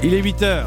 Il est 8h.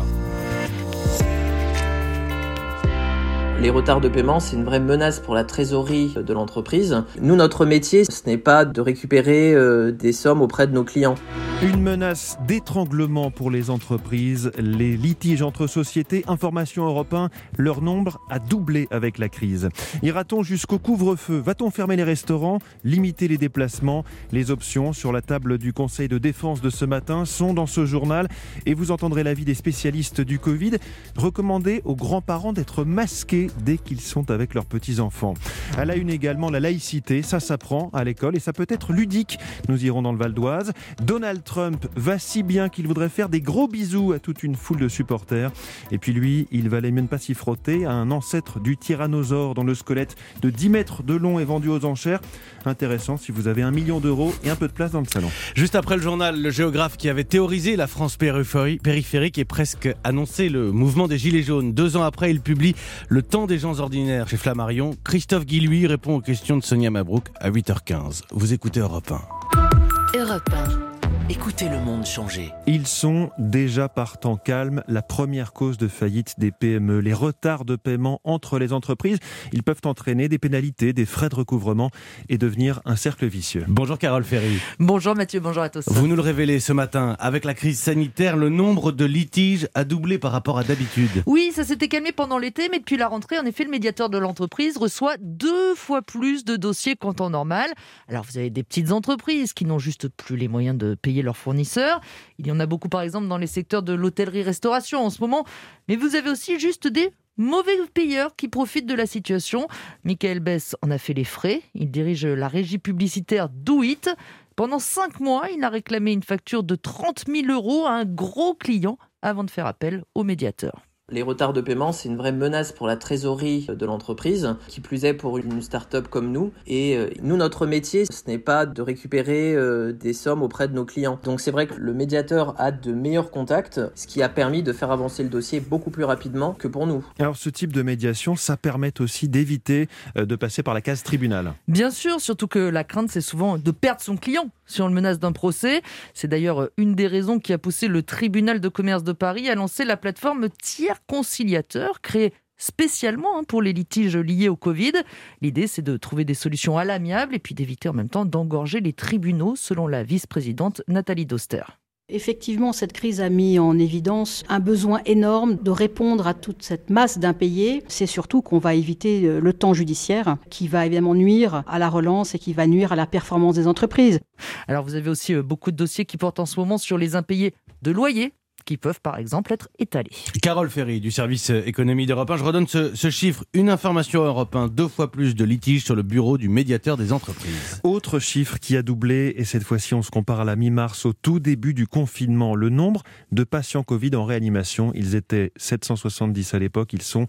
Les retards de paiement, c'est une vraie menace pour la trésorerie de l'entreprise. Nous, notre métier, ce n'est pas de récupérer des sommes auprès de nos clients. Une menace d'étranglement pour les entreprises. Les litiges entre sociétés, Information Europe 1, leur nombre a doublé avec la crise. Ira-t-on jusqu'au couvre-feu ? Va-t-on fermer les restaurants ? Limiter les déplacements ? Les options sur la table du Conseil de défense de ce matin sont dans ce journal. Et vous entendrez l'avis des spécialistes du Covid. Recommander aux grands-parents d'être masqués dès qu'ils sont avec leurs petits-enfants. À la une également, la laïcité, ça s'apprend à l'école et ça peut être ludique. Nous irons dans le Val d'Oise. Donald Trump va si bien qu'il voudrait faire des gros bisous à toute une foule de supporters. Et puis lui, il valait mieux ne pas s'y frotter. Un ancêtre du tyrannosaure dont le squelette de 10 mètres de long est vendu aux enchères. Intéressant si vous avez 1 million d'euros et un peu de place dans le salon. Juste après le journal, le géographe qui avait théorisé la France périphérique est presque annoncé le mouvement des Gilets jaunes. 2 ans après, il publie Le temps des gens ordinaires chez Flammarion. Christophe Guilluy répond aux questions de Sonia Mabrouk à 8h15. Vous écoutez Europe 1. Europe 1. Écoutez le monde changer. Ils sont déjà par temps calme la première cause de faillite des PME. Les retards de paiement entre les entreprises, ils peuvent entraîner des pénalités, des frais de recouvrement et devenir un cercle vicieux. Bonjour Carole Ferry. Bonjour Mathieu, bonjour à tous. Vous nous le révélez ce matin, avec la crise sanitaire, le nombre de litiges a doublé par rapport à d'habitude. Oui, ça s'était calmé pendant l'été, mais depuis la rentrée, en effet, le médiateur de l'entreprise reçoit 2 fois plus de dossiers qu'en temps normal. Alors vous avez des petites entreprises qui n'ont juste plus les moyens de payer leurs fournisseurs. Il y en a beaucoup par exemple dans les secteurs de l'hôtellerie-restauration en ce moment. Mais vous avez aussi juste des mauvais payeurs qui profitent de la situation. Michael Bess en a fait les frais. Il dirige la régie publicitaire Do It. Pendant 5 mois, il a réclamé une facture de 30 000 € à un gros client avant de faire appel au médiateur. Les retards de paiement, c'est une vraie menace pour la trésorerie de l'entreprise, qui plus est pour une start-up comme nous. Et nous, notre métier, ce n'est pas de récupérer des sommes auprès de nos clients. Donc c'est vrai que le médiateur a de meilleurs contacts, ce qui a permis de faire avancer le dossier beaucoup plus rapidement que pour nous. Alors ce type de médiation, ça permet aussi d'éviter de passer par la case tribunal. Bien sûr, surtout que la crainte, c'est souvent de perdre son client si on le menace d'un procès. C'est d'ailleurs une des raisons qui a poussé le tribunal de commerce de Paris à lancer la plateforme Tiers Conciliateur, créée spécialement pour les litiges liés au Covid. L'idée, c'est de trouver des solutions à l'amiable et puis d'éviter en même temps d'engorger les tribunaux, selon la vice-présidente Nathalie Doster. Effectivement, cette crise a mis en évidence un besoin énorme de répondre à toute cette masse d'impayés. C'est surtout qu'on va éviter le temps judiciaire qui va évidemment nuire à la relance et qui va nuire à la performance des entreprises. Alors vous avez aussi beaucoup de dossiers qui portent en ce moment sur les impayés de loyers, qui peuvent par exemple être étalés. Carole Ferry du service économie d'Europe 1. Je redonne ce chiffre. Une information Europe 1, 2 fois plus de litiges sur le bureau du médiateur des entreprises. Autre chiffre qui a doublé, et cette fois-ci on se compare à la mi-mars, au tout début du confinement. Le nombre de patients Covid en réanimation, ils étaient 770 à l'époque, ils sont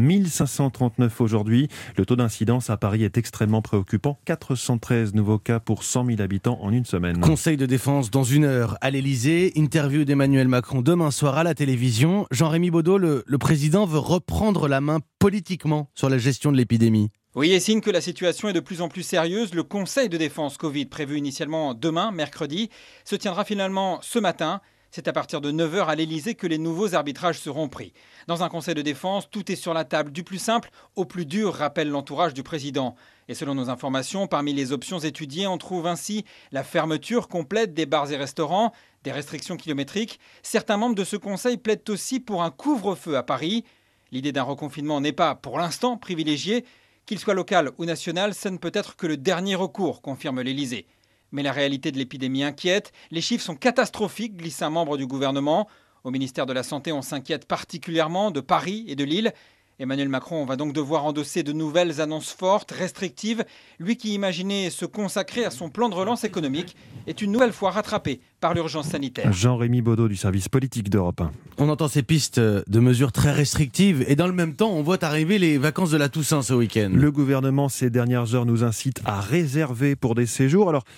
1539 aujourd'hui. Le taux d'incidence à Paris est extrêmement préoccupant. 413 nouveaux cas pour 100 000 habitants en une semaine. Conseil de défense dans 1 heure à l'Elysée. Interview d'Emmanuel Macron demain soir à la télévision. Jean-Rémy Baudot, le président veut reprendre la main politiquement sur la gestion de l'épidémie. Oui, et signe que la situation est de plus en plus sérieuse, le Conseil de défense Covid, prévu initialement demain, mercredi, se tiendra finalement ce matin. C'est à partir de 9h à l'Elysée que les nouveaux arbitrages seront pris. Dans un conseil de défense, tout est sur la table, du plus simple au plus dur, rappelle l'entourage du président. Et selon nos informations, parmi les options étudiées, on trouve ainsi la fermeture complète des bars et restaurants, des restrictions kilométriques. Certains membres de ce conseil plaident aussi pour un couvre-feu à Paris. L'idée d'un reconfinement n'est pas, pour l'instant, privilégiée. Qu'il soit local ou national, ça ne peut être que le dernier recours, confirme l'Elysée. Mais la réalité de l'épidémie inquiète. Les chiffres sont catastrophiques, glisse un membre du gouvernement. Au ministère de la Santé, on s'inquiète particulièrement de Paris et de Lille. Emmanuel Macron va donc devoir endosser de nouvelles annonces fortes, restrictives. Lui qui imaginait se consacrer à son plan de relance économique est une nouvelle fois rattrapé par l'urgence sanitaire. Jean-Rémy Baudot du service politique d'Europe 1. On entend ces pistes de mesures très restrictives et dans le même temps, on voit arriver les vacances de la Toussaint ce week-end. Le gouvernement, ces dernières heures, nous incite à réserver pour des séjours. Alors,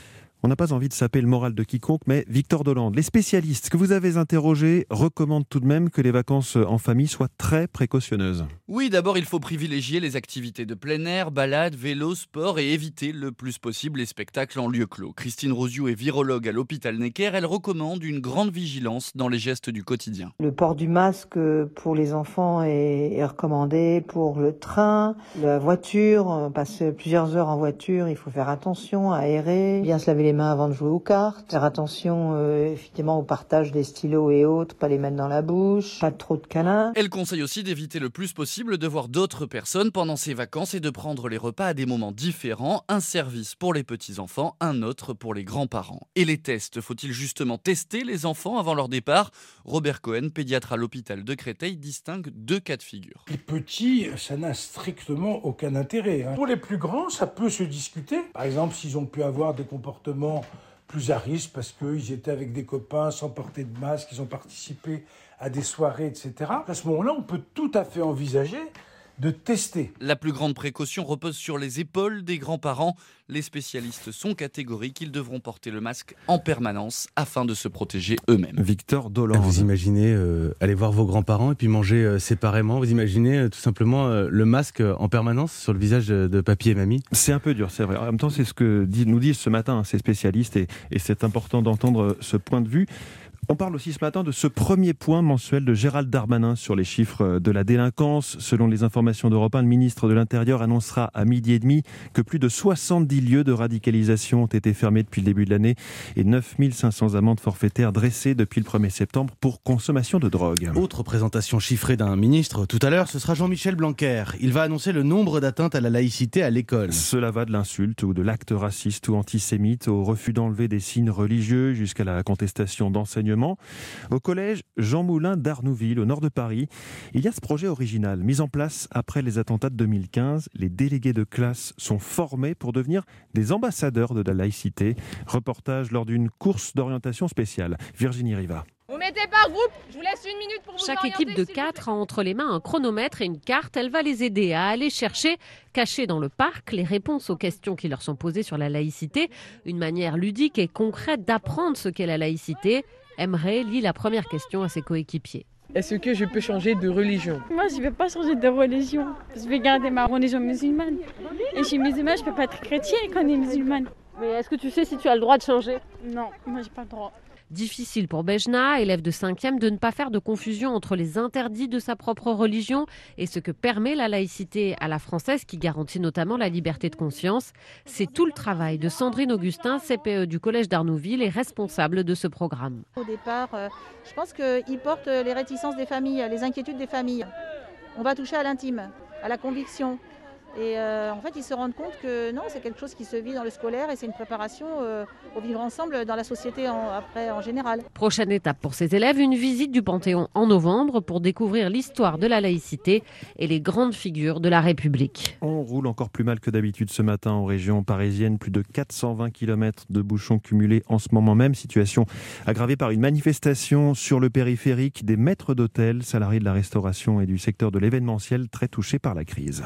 On n'a pas envie de saper le moral de quiconque, mais Victor Dolande, les spécialistes que vous avez interrogés recommandent tout de même que les vacances en famille soient très précautionneuses. Oui, d'abord, il faut privilégier les activités de plein air, balades, vélo, sport et éviter le plus possible les spectacles en lieu clos. Christine Rosiou est virologue à l'hôpital Necker. Elle recommande une grande vigilance dans les gestes du quotidien. Le port du masque pour les enfants est recommandé pour le train, la voiture. On passe plusieurs heures en voiture, il faut faire attention, aérer, bien se laver les mains avant de jouer aux cartes, faire attention effectivement au partage des stylos et autres, pas les mettre dans la bouche, pas trop de câlins. Elle conseille aussi d'éviter le plus possible de voir d'autres personnes pendant ses vacances et de prendre les repas à des moments différents, un service pour les petits-enfants, un autre pour les grands-parents. Et les tests, faut-il justement tester les enfants avant leur départ ? Robert Cohen, pédiatre à l'hôpital de Créteil, distingue deux cas de figure. Les petits, ça n'a strictement aucun intérêt. Pour les plus grands, ça peut se discuter. Par exemple, s'ils ont pu avoir des comportements plus à risque parce qu'ils étaient avec des copains sans porter de masque, ils ont participé à des soirées, etc. À ce moment-là, on peut tout à fait envisager de tester. La plus grande précaution repose sur les épaules des grands-parents. Les spécialistes sont catégoriques, ils devront porter le masque en permanence afin de se protéger eux-mêmes. Victor Dolande. Vous imaginez aller voir vos grands-parents et puis manger séparément. Vous imaginez tout simplement le masque en permanence sur le visage de papy et mamie. C'est un peu dur, c'est vrai. En même temps, c'est ce que nous disent ce matin ces spécialistes et c'est important d'entendre ce point de vue. On parle aussi ce matin de ce premier point mensuel de Gérald Darmanin sur les chiffres de la délinquance. Selon les informations d'Europe 1, le ministre de l'Intérieur annoncera à 12h30 que plus de 70 lieux de radicalisation ont été fermés depuis le début de l'année et 9500 amendes forfaitaires dressées depuis le 1er septembre pour consommation de drogue. Autre présentation chiffrée d'un ministre tout à l'heure, ce sera Jean-Michel Blanquer. Il va annoncer le nombre d'atteintes à la laïcité à l'école. Cela va de l'insulte ou de l'acte raciste ou antisémite au refus d'enlever des signes religieux jusqu'à la contestation d'enseignement. Au collège Jean Moulin d'Arnouville, au nord de Paris, il y a ce projet original, mis en place après les attentats de 2015. Les délégués de classe sont formés pour devenir des ambassadeurs de la laïcité. Reportage lors d'une course d'orientation spéciale. Virginie Riva. Vous mettez par groupe, je vous laisse une minute pour vous Chaque orienter, équipe de 4 a entre les mains un chronomètre et une carte. Elle va les aider à aller chercher, cachés dans le parc, les réponses aux questions qui leur sont posées sur la laïcité. Une manière ludique et concrète d'apprendre ce qu'est la laïcité. Emre lit la première question à ses coéquipiers. Est-ce que je peux changer de religion ? Moi, je ne vais pas changer de religion. Je vais garder ma religion musulmane. Et je suis musulmane, je ne peux pas être chrétienne quand on est musulmane. Mais est-ce que tu sais si tu as le droit de changer ? Non, moi, je n'ai pas le droit. Difficile pour Bejna, élève de 5e, de ne pas faire de confusion entre les interdits de sa propre religion et ce que permet la laïcité à la française qui garantit notamment la liberté de conscience. C'est tout le travail de Sandrine Augustin, CPE du collège d'Arnouville et responsable de ce programme. Au départ, je pense qu'il porte les réticences des familles, les inquiétudes des familles. On va toucher à l'intime, à la conviction. Et en fait, ils se rendent compte que non, c'est quelque chose qui se vit dans le scolaire et c'est une préparation au vivre ensemble dans la société après en général. Prochaine étape pour ces élèves, une visite du Panthéon en novembre pour découvrir l'histoire de la laïcité et les grandes figures de la République. On roule encore plus mal que d'habitude ce matin en région parisienne. Plus de 420 km de bouchons cumulés en ce moment même. Situation aggravée par une manifestation sur le périphérique. Des maîtres d'hôtel, salariés de la restauration et du secteur de l'événementiel très touchés par la crise.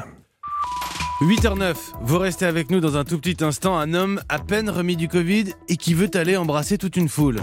8h09, vous restez avec nous dans un tout petit instant. Un homme à peine remis du Covid et qui veut aller embrasser toute une foule.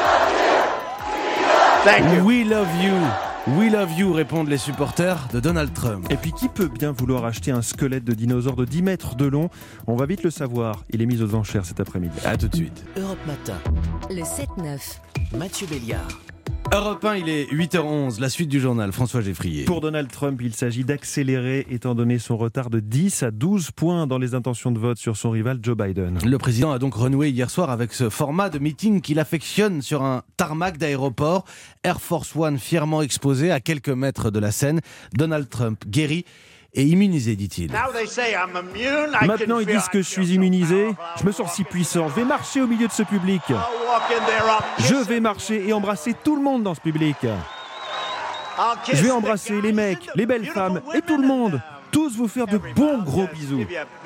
We love you. We love you, répondent les supporters de Donald Trump. Et puis qui peut bien vouloir acheter un squelette de dinosaure de 10 mètres de long ? On va vite le savoir. Il est mis aux enchères cet après-midi. A tout de suite. Europe Matin. Le 7-9. Mathieu Béliard. Europe 1, il est 8h11, la suite du journal, François Geffrier. Pour Donald Trump, il s'agit d'accélérer étant donné son retard de 10 à 12 points dans les intentions de vote sur son rival Joe Biden. Le président a donc renoué hier soir avec ce format de meeting qu'il affectionne sur un tarmac d'aéroport. Air Force One fièrement exposé à quelques mètres de la scène. Donald Trump guéri et immunisé, dit-il. Maintenant, ils disent que je suis immunisé. Je me sens si puissant. Je vais marcher au milieu de ce public. Je vais marcher et embrasser tout le monde dans ce public. Je vais embrasser les mecs, les belles femmes et tout le monde. Tous vous faire de bons gros bisous.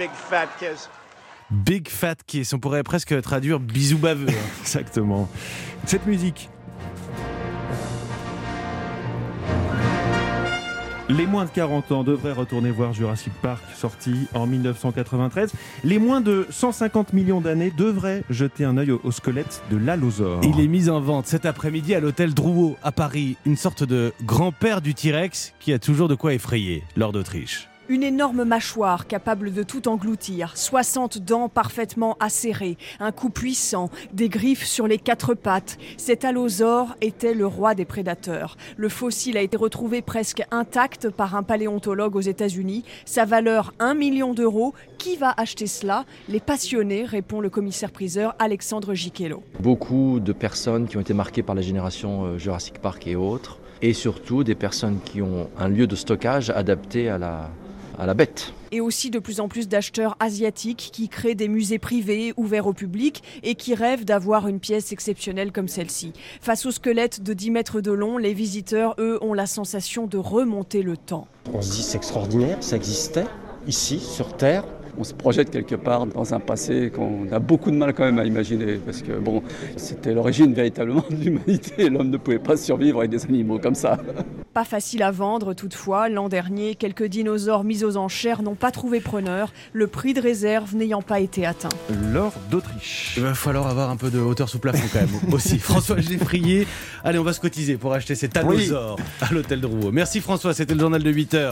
Big Fat Kiss, on pourrait presque traduire bisous baveux. Exactement. Cette musique. Les moins de 40 ans devraient retourner voir Jurassic Park, sorti en 1993. Les moins de 150 millions d'années devraient jeter un œil au squelette de l'allosaure. Il est mis en vente cet après-midi à l'hôtel Drouot à Paris. Une sorte de grand-père du T-Rex qui a toujours de quoi effrayer Lord d'Autriche. Une énorme mâchoire capable de tout engloutir, 60 dents parfaitement acérées, un cou puissant, des griffes sur les 4 pattes. Cet allosaure était le roi des prédateurs. Le fossile a été retrouvé presque intact par un paléontologue aux États-Unis. Sa valeur 1 million d'euros. Qui va acheter cela ? Les passionnés, répond le commissaire-priseur Alexandre Giquelot. Beaucoup de personnes qui ont été marquées par la génération Jurassic Park et autres, et surtout des personnes qui ont un lieu de stockage adapté à la bête. Et aussi de plus en plus d'acheteurs asiatiques qui créent des musées privés ouverts au public et qui rêvent d'avoir une pièce exceptionnelle comme celle-ci. Face au squelette de 10 mètres de long, les visiteurs, eux, ont la sensation de remonter le temps. On se dit c'est extraordinaire, ça existait ici, sur Terre. On se projette quelque part dans un passé qu'on a beaucoup de mal quand même à imaginer, parce que bon, c'était l'origine véritablement de l'humanité. L'homme ne pouvait pas survivre avec des animaux comme ça. Pas facile à vendre toutefois. L'an dernier, quelques dinosaures mis aux enchères n'ont pas trouvé preneur, le prix de réserve n'ayant pas été atteint. Lord d'Autriche. Il va falloir avoir un peu de hauteur sous plafond quand même aussi. François Geffrier, allez, on va se cotiser pour acheter cet allosaure à l'hôtel Drouot. Merci François, c'était le journal de 8h.